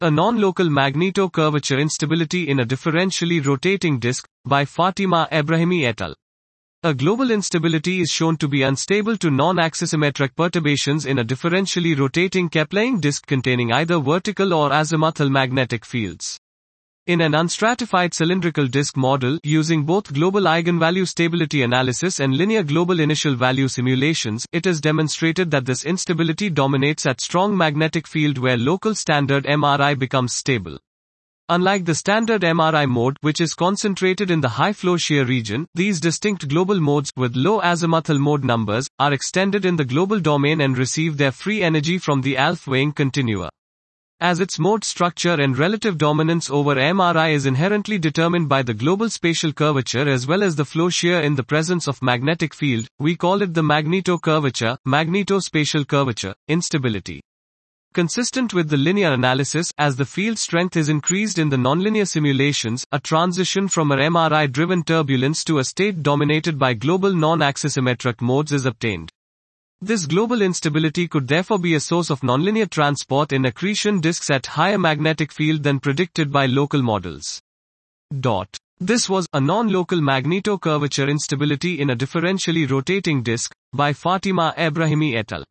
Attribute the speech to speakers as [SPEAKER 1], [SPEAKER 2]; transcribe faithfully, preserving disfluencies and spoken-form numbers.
[SPEAKER 1] A non-local magneto-curvature instability in a differentially rotating disk, by Fatima Ebrahimi et al. A global instability is shown to be unstable to non-axisymmetric perturbations in a differentially rotating Kepler disk containing either vertical or azimuthal magnetic fields. In an unstratified cylindrical disk model using both global eigenvalue stability analysis and linear global initial value simulations, it is demonstrated that this instability dominates at strong magnetic field where local standard M R I becomes stable. Unlike the standard M R I mode, which is concentrated in the high flow shear region, these distinct global modes, with low azimuthal mode numbers, are extended in the global domain and receive their free energy from the Alf-Weying continua. As its mode structure and relative dominance over M R I is inherently determined by the global spatial curvature as well as the flow shear in the presence of magnetic field, we call it the magneto-curvature, magneto-spatial curvature, instability. Consistent with the linear analysis, as the field strength is increased in the nonlinear simulations, a transition from a M R I-driven turbulence to a state dominated by global non-axisymmetric modes is obtained. This global instability could therefore be a source of nonlinear transport in accretion disks at higher magnetic field than predicted by local models. Dot. This was a non-local magneto-curvature instability in a differentially rotating disk, by Fatima Ebrahimi et al.